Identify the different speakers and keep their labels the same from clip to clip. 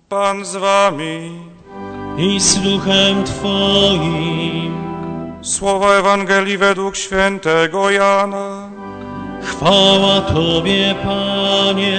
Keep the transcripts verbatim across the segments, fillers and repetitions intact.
Speaker 1: Pan z wami.
Speaker 2: I z duchem Twoim.
Speaker 1: Słowa Ewangelii według świętego Jana.
Speaker 2: Chwała Tobie, Panie.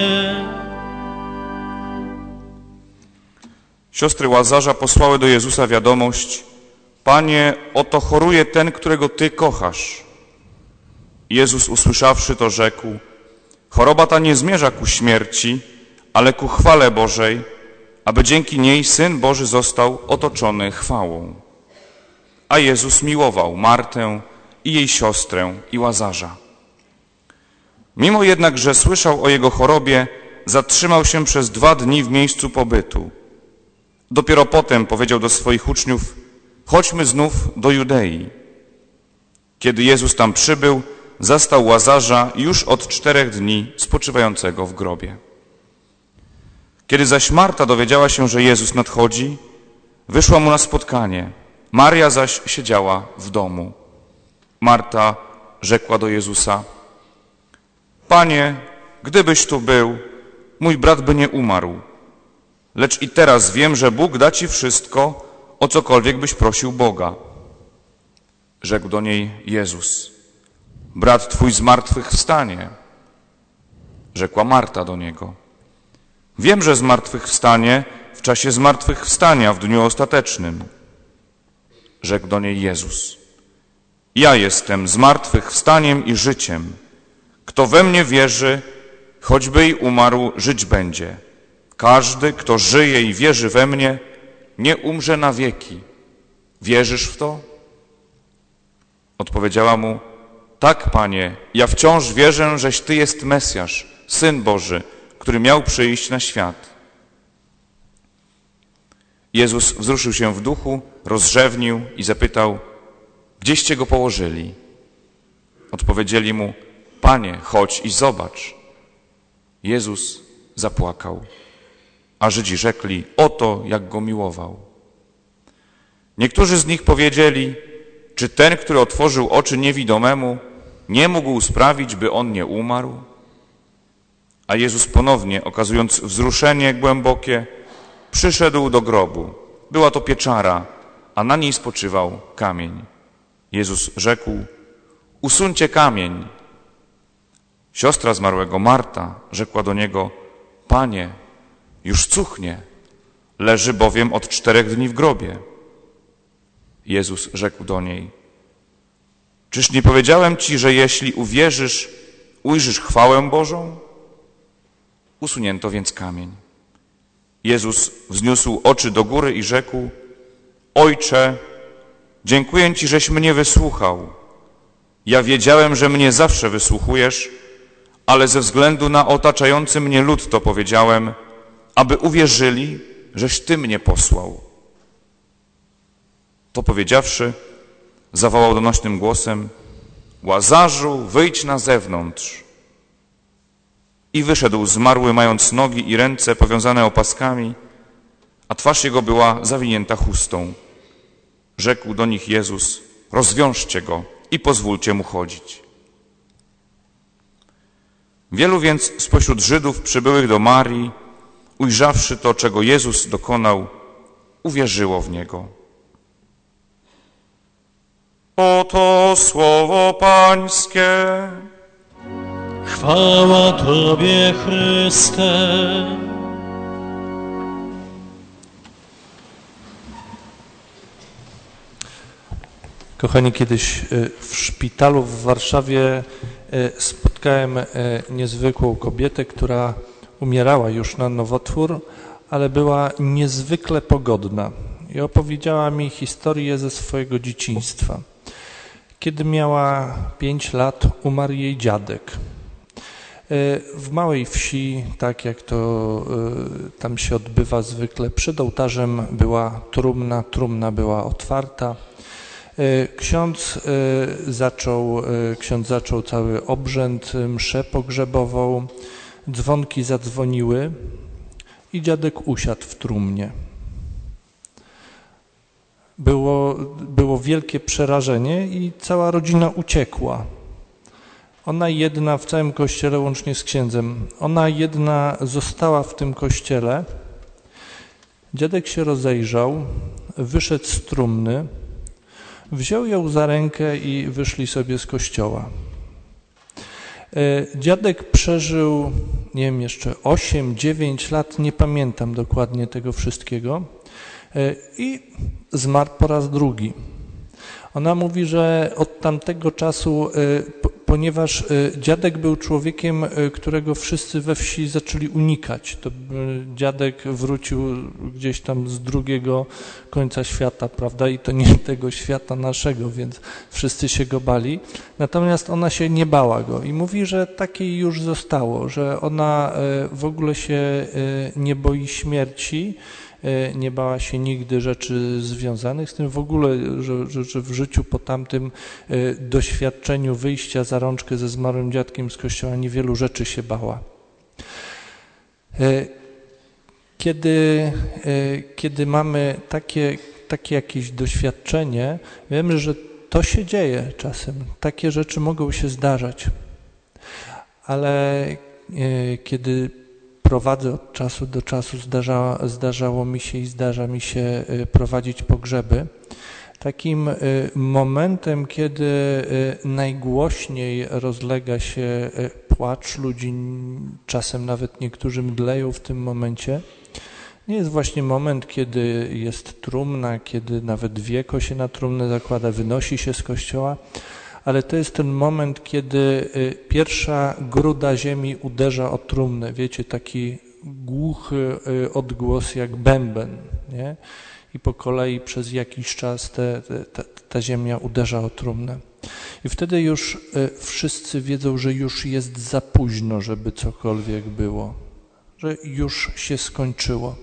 Speaker 1: Siostry Łazarza posłały do Jezusa wiadomość: Panie, oto choruje ten, którego Ty kochasz. Jezus, usłyszawszy to, rzekł: choroba ta nie zmierza ku śmierci, ale ku chwale Bożej, aby dzięki niej Syn Boży został otoczony chwałą. A Jezus miłował Martę i jej siostrę i Łazarza. Mimo jednak, że słyszał o jego chorobie, zatrzymał się przez dwa dni w miejscu pobytu. Dopiero potem powiedział do swoich uczniów: chodźmy znów do Judei. Kiedy Jezus tam przybył, zastał Łazarza już od czterech dni spoczywającego w grobie. Kiedy zaś Marta dowiedziała się, że Jezus nadchodzi, wyszła mu na spotkanie. Maria zaś siedziała w domu. Marta rzekła do Jezusa: Panie, gdybyś tu był, mój brat by nie umarł. Lecz i teraz wiem, że Bóg da Ci wszystko, o cokolwiek byś prosił Boga. Rzekł do niej Jezus: brat Twój zmartwychwstanie. Rzekła Marta do Niego: wiem, że zmartwychwstanie w czasie zmartwychwstania w dniu ostatecznym. Rzekł do niej Jezus: ja jestem zmartwychwstaniem i życiem. Kto we mnie wierzy, choćby i umarł, żyć będzie. Każdy, kto żyje i wierzy we mnie, nie umrze na wieki. Wierzysz w to? Odpowiedziała mu: tak, Panie, ja wciąż wierzę, żeś Ty jest Mesjasz, Syn Boży, który miał przyjść na świat. Jezus wzruszył się w duchu, rozrzewnił i zapytał: gdzieście go położyli? Odpowiedzieli mu: Panie, chodź i zobacz. Jezus zapłakał, a Żydzi rzekli: oto jak go miłował. Niektórzy z nich powiedzieli: czy ten, który otworzył oczy niewidomemu, nie mógł sprawić, by on nie umarł? A Jezus ponownie, okazując wzruszenie głębokie, przyszedł do grobu. Była to pieczara, a na niej spoczywał kamień. Jezus rzekł: usuńcie kamień. Siostra zmarłego Marta rzekła do Niego: Panie, już cuchnie, leży bowiem od czterech dni w grobie. Jezus rzekł do niej: czyż nie powiedziałem Ci, że jeśli uwierzysz, ujrzysz chwałę Bożą? Usunięto więc kamień. Jezus wzniósł oczy do góry i rzekł: Ojcze, dziękuję Ci, żeś mnie wysłuchał. Ja wiedziałem, że mnie zawsze wysłuchujesz, ale ze względu na otaczający mnie lud to powiedziałem, aby uwierzyli, żeś Ty mnie posłał. To powiedziawszy, zawołał donośnym głosem: Łazarzu, wyjdź na zewnątrz. I wyszedł zmarły, mając nogi i ręce powiązane opaskami, a twarz jego była zawinięta chustą. Rzekł do nich Jezus: rozwiążcie go i pozwólcie mu chodzić. Wielu więc spośród Żydów przybyłych do Marii, ujrzawszy to, czego Jezus dokonał, uwierzyło w Niego. Oto słowo Pańskie.
Speaker 2: Chwała Tobie, Chryste.
Speaker 3: Kochani, kiedyś w szpitalu w Warszawie spotkałem niezwykłą kobietę, która umierała już na nowotwór, ale była niezwykle pogodna i opowiedziała mi historię ze swojego dzieciństwa. Kiedy miała pięć lat, umarł jej dziadek. W małej wsi, tak jak to tam się odbywa zwykle, przed ołtarzem była trumna, trumna była otwarta. Ksiądz zaczął, ksiądz zaczął cały obrzęd, mszę pogrzebową, dzwonki zadzwoniły i dziadek usiadł w trumnie. Było, było wielkie przerażenie i cała rodzina uciekła. Ona jedna w całym kościele, łącznie z księdzem, ona jedna została w tym kościele Dziadek się rozejrzał, wyszedł z trumny, wziął ją za rękę i wyszli sobie z kościoła. Dziadek przeżył, nie wiem, jeszcze osiem dziewięć lat, nie pamiętam dokładnie tego wszystkiego, i zmarł po raz drugi. Ona mówi, że od tamtego czasu, ponieważ dziadek był człowiekiem, którego wszyscy we wsi zaczęli unikać. To dziadek wrócił gdzieś tam z drugiego końca świata, prawda, i to nie tego świata naszego, więc wszyscy się go bali. Natomiast ona się nie bała go i mówi, że takiej już zostało, że ona w ogóle się nie boi śmierci, nie bała się nigdy rzeczy związanych z tym, w ogóle, że, że, że w życiu po tamtym doświadczeniu wyjścia za rączkę ze zmarłym dziadkiem z kościoła niewielu rzeczy się bała. Kiedy, kiedy mamy takie, takie jakieś doświadczenie, wiemy, że to się dzieje czasem, takie rzeczy mogą się zdarzać, ale kiedy prowadzę od czasu do czasu, zdarza, zdarzało mi się i zdarza mi się prowadzić pogrzeby. Takim momentem, kiedy najgłośniej rozlega się płacz ludzi, czasem nawet niektórzy mdleją w tym momencie, nie jest właśnie moment, kiedy jest trumna, kiedy nawet wieko się na trumnę zakłada, wynosi się z kościoła, ale to jest ten moment, kiedy pierwsza gruda ziemi uderza o trumnę. Wiecie, taki głuchy odgłos jak bęben, nie? I po kolei przez jakiś czas te, te, ta, ta ziemia uderza o trumnę. I wtedy już wszyscy wiedzą, że już jest za późno, żeby cokolwiek było, że już się skończyło.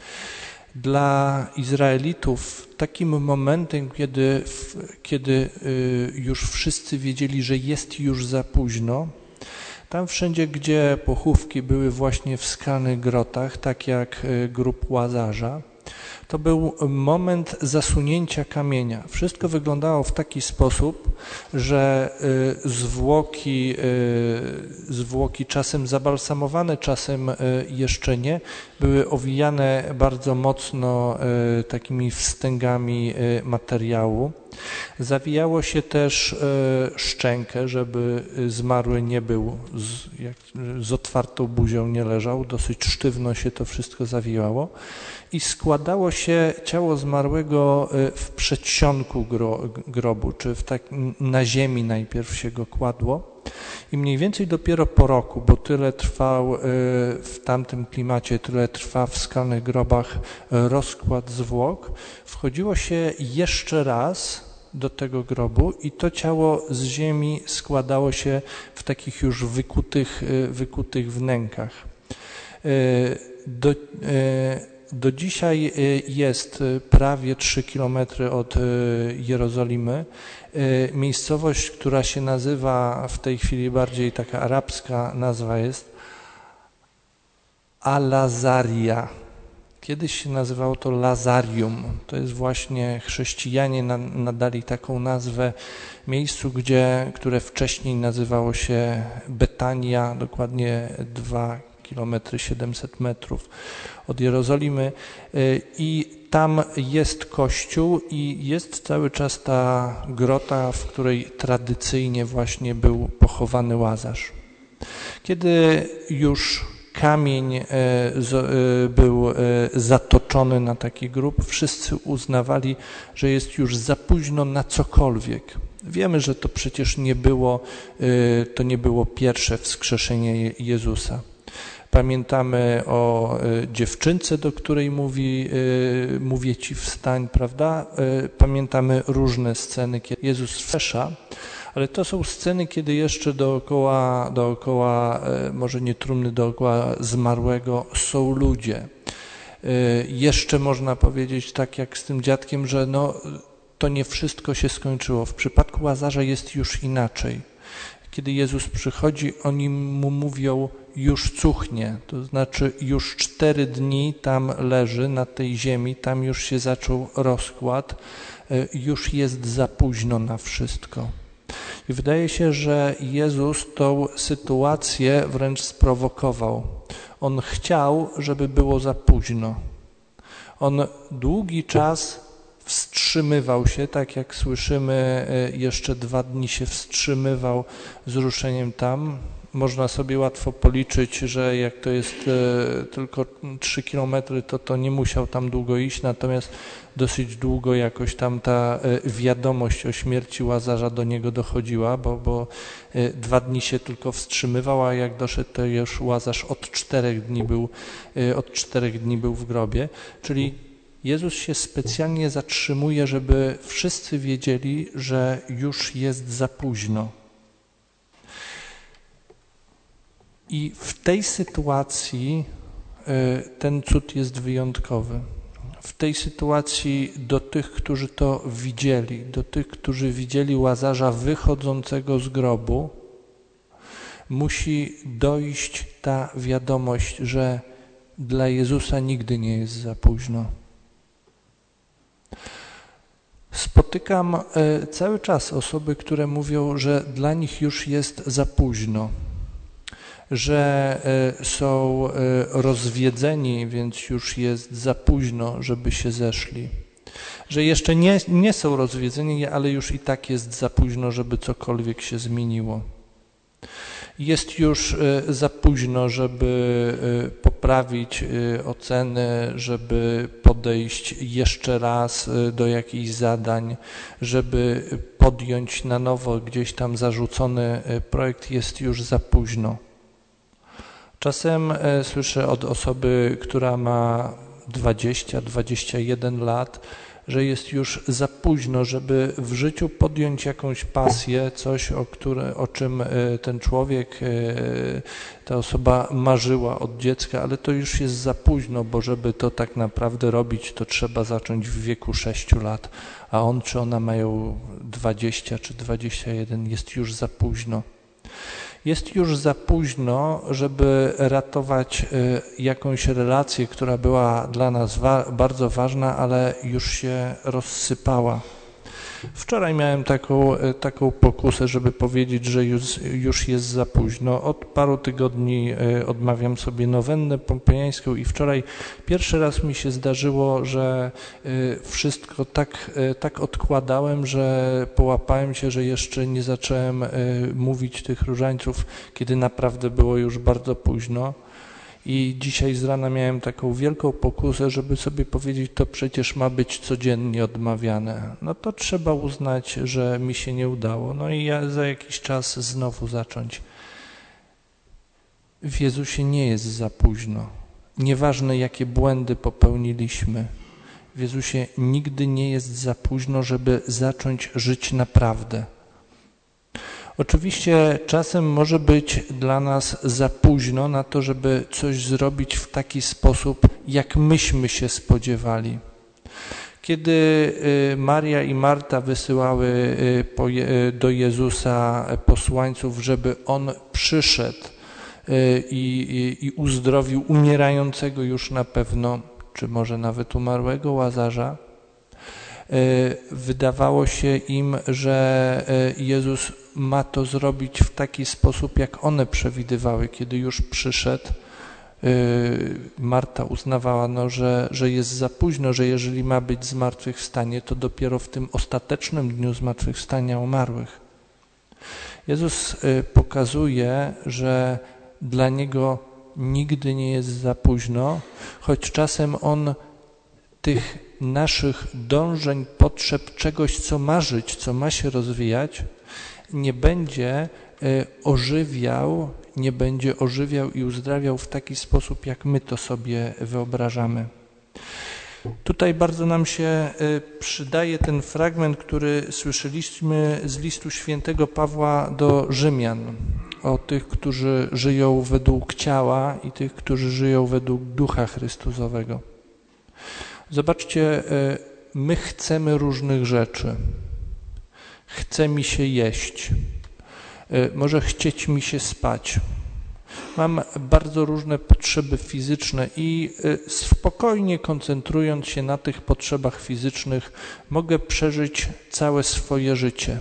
Speaker 3: Dla Izraelitów takim momentem, kiedy, kiedy już wszyscy wiedzieli, że jest już za późno, tam wszędzie, gdzie pochówki były właśnie w skalnych grotach, tak jak grób Łazarza, to był moment zasunięcia kamienia. Wszystko wyglądało w taki sposób, że zwłoki, zwłoki czasem zabalsamowane, czasem jeszcze nie, były owijane bardzo mocno takimi wstęgami materiału. Zawijało się też szczękę, żeby zmarły nie był z, jak, z otwartą buzią, nie leżał, dosyć sztywno się to wszystko zawijało i składało się ciało zmarłego w przedsionku gro, grobu, czy w tak, na ziemi najpierw się go kładło i mniej więcej dopiero po roku, bo tyle trwał w tamtym klimacie, tyle trwa w skalnych grobach rozkład zwłok, wchodziło się jeszcze raz do tego grobu i to ciało z ziemi składało się w takich już wykutych, wykutych wnękach. Do, do dzisiaj jest prawie trzy kilometry od Jerozolimy miejscowość, która się nazywa, w tej chwili bardziej taka arabska nazwa jest Al-Lazaria. Kiedyś się nazywało to Lazarium. To jest właśnie, chrześcijanie nadali taką nazwę miejscu, gdzie, które wcześniej nazywało się Betania, dokładnie dwa kilometry siedemset metrów od Jerozolimy i tam jest kościół i jest cały czas ta grota, w której tradycyjnie właśnie był pochowany Łazarz. Kiedy już kamień był zatoczony na taki grób, wszyscy uznawali, że jest już za późno na cokolwiek. Wiemy, że to przecież nie było, to nie było pierwsze wskrzeszenie Jezusa. Pamiętamy o dziewczynce, do której mówi, mówię ci wstań, prawda? Pamiętamy różne sceny, kiedy Jezus wskrzesza, ale to są sceny, kiedy jeszcze dookoła, dookoła, może nie trumny, dookoła zmarłego są ludzie. Jeszcze można powiedzieć tak jak z tym dziadkiem, że no, to nie wszystko się skończyło. W przypadku Łazarza jest już inaczej. Kiedy Jezus przychodzi, oni mu mówią, już cuchnie, to znaczy już cztery dni tam leży na tej ziemi, tam już się zaczął rozkład, już jest za późno na wszystko. I wydaje się, że Jezus tą sytuację wręcz sprowokował. On chciał, żeby było za późno. On długi czas wstrzymywał się, tak jak słyszymy, jeszcze dwa dni się wstrzymywał z ruszeniem tam. Można sobie łatwo policzyć, że jak to jest tylko trzy kilometry, to to nie musiał tam długo iść, natomiast dosyć długo jakoś tam ta wiadomość o śmierci Łazarza do niego dochodziła, bo, bo dwa dni się tylko wstrzymywał, a jak doszedł, to już Łazarz od czterech dni był, od czterech dni był w grobie. Czyli Jezus się specjalnie zatrzymuje, żeby wszyscy wiedzieli, że już jest za późno. I w tej sytuacji ten cud jest wyjątkowy. W tej sytuacji do tych, którzy to widzieli, do tych, którzy widzieli Łazarza wychodzącego z grobu, musi dojść ta wiadomość, że dla Jezusa nigdy nie jest za późno. Spotykam cały czas osoby, które mówią, że dla nich już jest za późno, że są rozwiedzeni, więc już jest za późno, żeby się zeszli, że jeszcze nie, nie są rozwiedzeni, ale już i tak jest za późno, żeby cokolwiek się zmieniło. Jest już za późno, żeby poprawić oceny, żeby podejść jeszcze raz do jakichś zadań, żeby podjąć na nowo gdzieś tam zarzucony projekt, jest już za późno. Czasem słyszę od osoby, która ma dwadzieścia dwadzieścia jeden lat, że jest już za późno, żeby w życiu podjąć jakąś pasję, coś, o, które, o czym ten człowiek, ta osoba marzyła od dziecka, ale to już jest za późno, bo żeby to tak naprawdę robić, to trzeba zacząć w wieku sześciu lat, a on czy ona mają dwadzieścia czy dwadzieścia jeden, jest już za późno. Jest już za późno, żeby ratować jakąś relację, która była dla nas wa- bardzo ważna, ale już się rozsypała. Wczoraj miałem taką, taką pokusę, żeby powiedzieć, że już, już jest za późno. Od paru tygodni odmawiam sobie nowennę pompejańską i wczoraj pierwszy raz mi się zdarzyło, że wszystko tak, tak odkładałem, że połapałem się, że jeszcze nie zacząłem mówić tych różańców, kiedy naprawdę było już bardzo późno. I dzisiaj z rana miałem taką wielką pokusę, żeby sobie powiedzieć, to przecież ma być codziennie odmawiane. No to trzeba uznać, że mi się nie udało. No i ja za jakiś czas znowu zacząć. W Jezusie nie jest za późno. Nieważne, jakie błędy popełniliśmy. W Jezusie nigdy nie jest za późno, żeby zacząć żyć naprawdę. Oczywiście czasem może być dla nas za późno na to, żeby coś zrobić w taki sposób, jak myśmy się spodziewali. Kiedy Maria i Marta wysyłały do Jezusa posłańców, żeby On przyszedł i, i, i uzdrowił umierającego już na pewno, czy może nawet umarłego Łazarza, wydawało się im, że Jezus ma to zrobić w taki sposób, jak one przewidywały. Kiedy już przyszedł, Marta uznawała, no, że, że jest za późno, że jeżeli ma być zmartwychwstanie, to dopiero w tym ostatecznym dniu zmartwychwstania umarłych. Jezus pokazuje, że dla Niego nigdy nie jest za późno, choć czasem On tych naszych dążeń, potrzeb, czegoś, co ma żyć, co ma się rozwijać, nie będzie ożywiał, nie będzie ożywiał i uzdrawiał w taki sposób, jak my to sobie wyobrażamy. Tutaj bardzo nam się przydaje ten fragment, który słyszeliśmy z listu świętego Pawła do Rzymian, o tych, którzy żyją według ciała i tych, którzy żyją według Ducha Chrystusowego. Zobaczcie, my chcemy różnych rzeczy. Chce mi się jeść, może chcieć mi się spać. Mam bardzo różne potrzeby fizyczne i spokojnie koncentrując się na tych potrzebach fizycznych, mogę przeżyć całe swoje życie.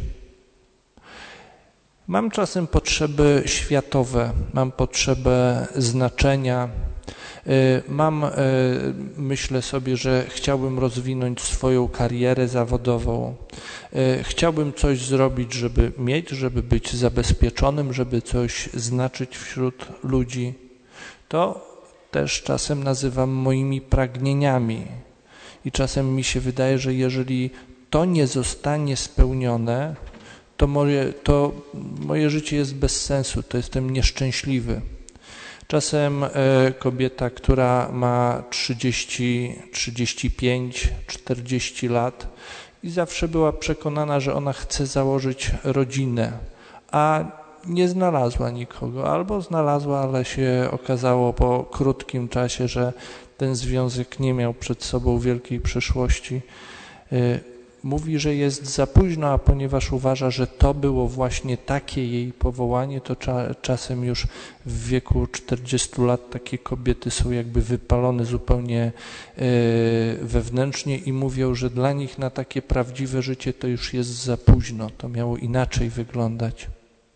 Speaker 3: Mam czasem potrzeby światowe, mam potrzebę znaczenia, Mam, myślę sobie, że chciałbym rozwinąć swoją karierę zawodową. Chciałbym coś zrobić, żeby mieć, żeby być zabezpieczonym, żeby coś znaczyć wśród ludzi. To też czasem nazywam moimi pragnieniami. I czasem mi się wydaje, że jeżeli to nie zostanie spełnione, to moje, to moje życie jest bez sensu, to jestem nieszczęśliwy. Czasem kobieta, która ma trzydzieści, trzydzieści pięć, czterdzieści lat i zawsze była przekonana, że ona chce założyć rodzinę, a nie znalazła nikogo, albo znalazła, ale się okazało po krótkim czasie, że ten związek nie miał przed sobą wielkiej przyszłości. Mówi, że jest za późno, a ponieważ uważa, że to było właśnie takie jej powołanie, to cza, czasem już w wieku czterdziestu lat takie kobiety są jakby wypalone zupełnie e, wewnętrznie i mówią, że dla nich na takie prawdziwe życie to już jest za późno, to miało inaczej wyglądać.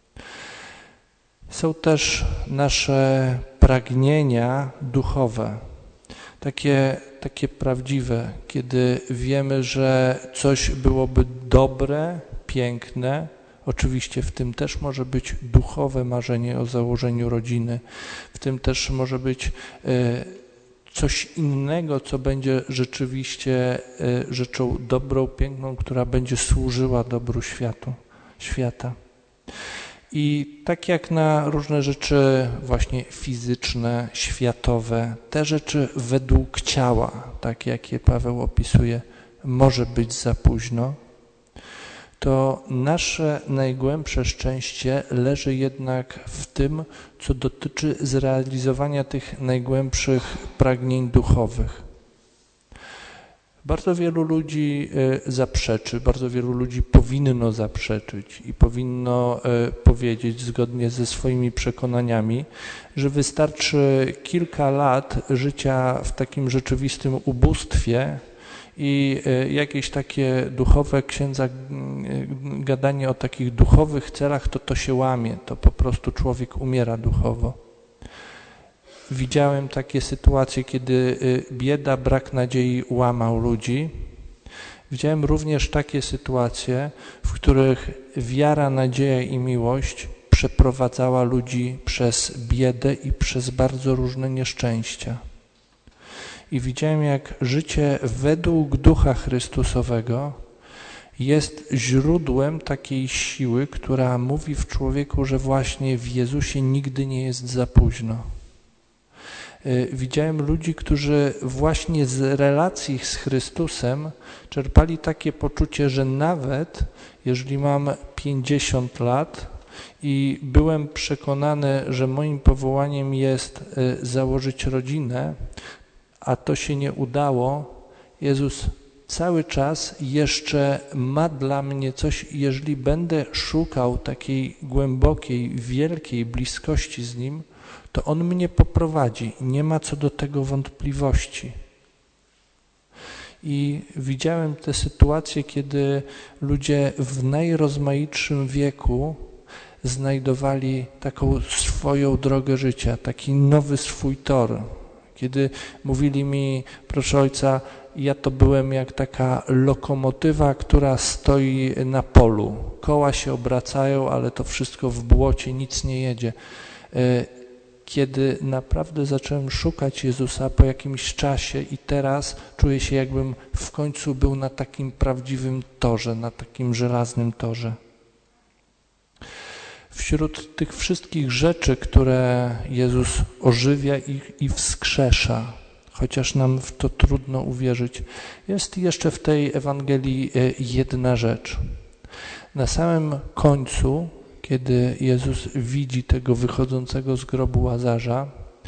Speaker 3: Są też nasze pragnienia duchowe. Takie, takie prawdziwe, kiedy wiemy, że coś byłoby dobre, piękne. Oczywiście w tym też może być duchowe marzenie o założeniu rodziny. W tym też może być coś innego, co będzie rzeczywiście rzeczą dobrą, piękną, która będzie służyła dobru światu, świata. I tak jak na różne rzeczy właśnie fizyczne, światowe, te rzeczy według ciała, tak jak je Paweł opisuje, może być za późno, to nasze najgłębsze szczęście leży jednak w tym, co dotyczy zrealizowania tych najgłębszych pragnień duchowych. Bardzo wielu ludzi zaprzeczy, bardzo wielu ludzi powinno zaprzeczyć i powinno powiedzieć zgodnie ze swoimi przekonaniami, że wystarczy kilka lat życia w takim rzeczywistym ubóstwie i jakieś takie duchowe księdza, gadanie o takich duchowych celach, to to się łamie, to po prostu człowiek umiera duchowo. Widziałem takie sytuacje, kiedy bieda, brak nadziei łamał ludzi. Widziałem również takie sytuacje, w których wiara, nadzieja i miłość przeprowadzała ludzi przez biedę i przez bardzo różne nieszczęścia. I widziałem, jak życie według Ducha Chrystusowego jest źródłem takiej siły, która mówi w człowieku, że właśnie w Jezusie nigdy nie jest za późno. Widziałem ludzi, którzy właśnie z relacji z Chrystusem czerpali takie poczucie, że nawet jeżeli mam pięćdziesiąt lat i byłem przekonany, że moim powołaniem jest założyć rodzinę, a to się nie udało, Jezus cały czas jeszcze ma dla mnie coś, jeżeli będę szukał takiej głębokiej, wielkiej bliskości z Nim, to On mnie poprowadzi. Nie ma co do tego wątpliwości. I widziałem te sytuacje, kiedy ludzie w najrozmaitszym wieku znajdowali taką swoją drogę życia, taki nowy swój tor. Kiedy mówili mi, proszę Ojca, ja to byłem jak taka lokomotywa, która stoi na polu. Koła się obracają, ale to wszystko w błocie, nic nie jedzie. Kiedy naprawdę zacząłem szukać Jezusa po jakimś czasie i teraz czuję się, jakbym w końcu był na takim prawdziwym torze, na takim żelaznym torze. Wśród tych wszystkich rzeczy, które Jezus ożywia i, i wskrzesza, chociaż nam w to trudno uwierzyć, jest jeszcze w tej Ewangelii jedna rzecz. Na samym końcu, kiedy Jezus widzi tego wychodzącego z grobu Łazarza,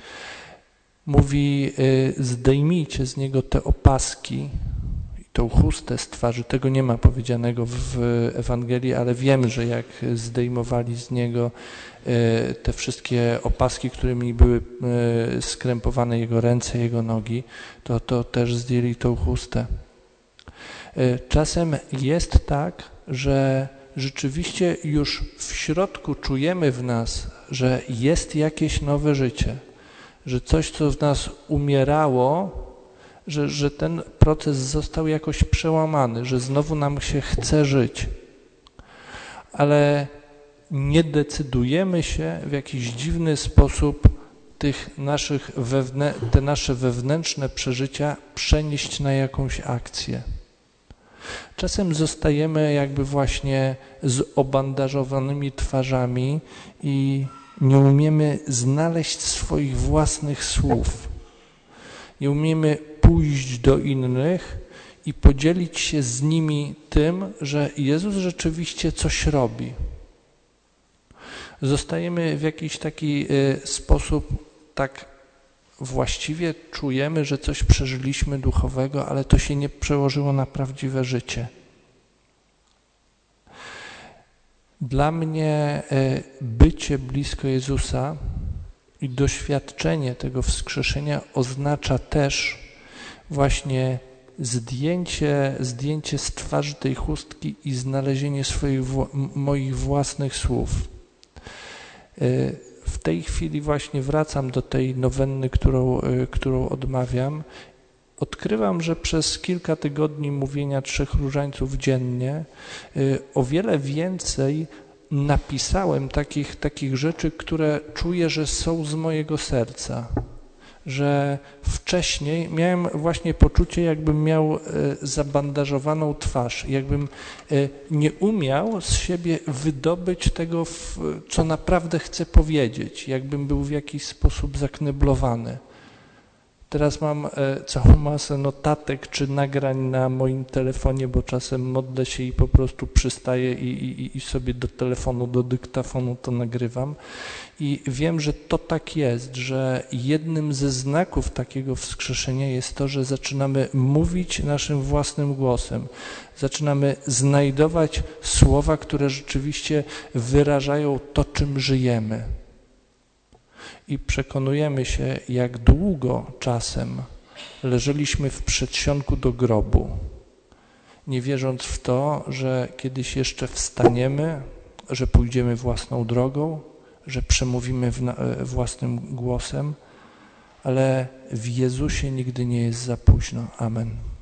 Speaker 3: mówi: zdejmijcie z niego te opaski i tą chustę z twarzy. Tego nie ma powiedzianego w Ewangelii, ale wiemy, że jak zdejmowali z niego te wszystkie opaski, którymi były skrępowane jego ręce, jego nogi, to, to też zdjęli tą chustę. Czasem jest tak, że rzeczywiście już w środku czujemy w nas, że jest jakieś nowe życie, że coś, co w nas umierało, że, że ten proces został jakoś przełamany, że znowu nam się chce żyć. Ale nie decydujemy się w jakiś dziwny sposób tych naszych wewnę- te nasze wewnętrzne przeżycia przenieść na jakąś akcję. Czasem zostajemy jakby właśnie z obandażowanymi twarzami i nie umiemy znaleźć swoich własnych słów. Nie umiemy pójść do innych i podzielić się z nimi tym, że Jezus rzeczywiście coś robi. Zostajemy w jakiś taki sposób tak właściwie czujemy, że coś przeżyliśmy duchowego, ale to się nie przełożyło na prawdziwe życie. Dla mnie bycie blisko Jezusa i doświadczenie tego wskrzeszenia oznacza też właśnie zdjęcie, zdjęcie z twarzy tej chustki i znalezienie swoich, moich własnych słów. W tej chwili właśnie wracam do tej nowenny, którą, którą odmawiam. Odkrywam, że przez kilka tygodni mówienia trzech różańców dziennie o wiele więcej napisałem takich, takich rzeczy, które czuję, że są z mojego serca. Że wcześniej miałem właśnie poczucie, jakbym miał zabandażowaną twarz, jakbym nie umiał z siebie wydobyć tego, co naprawdę chcę powiedzieć, jakbym był w jakiś sposób zakneblowany. Teraz mam całą masę notatek czy nagrań na moim telefonie, bo czasem modlę się i po prostu przystaję i, i, i sobie do telefonu, do dyktafonu to nagrywam. I wiem, że to tak jest, że jednym ze znaków takiego wskrzeszenia jest to, że zaczynamy mówić naszym własnym głosem. Zaczynamy znajdować słowa, które rzeczywiście wyrażają to, czym żyjemy. I przekonujemy się, jak długo czasem leżeliśmy w przedsionku do grobu, nie wierząc w to, że kiedyś jeszcze wstaniemy, że pójdziemy własną drogą, że przemówimy własnym głosem, ale w Jezusie nigdy nie jest za późno. Amen.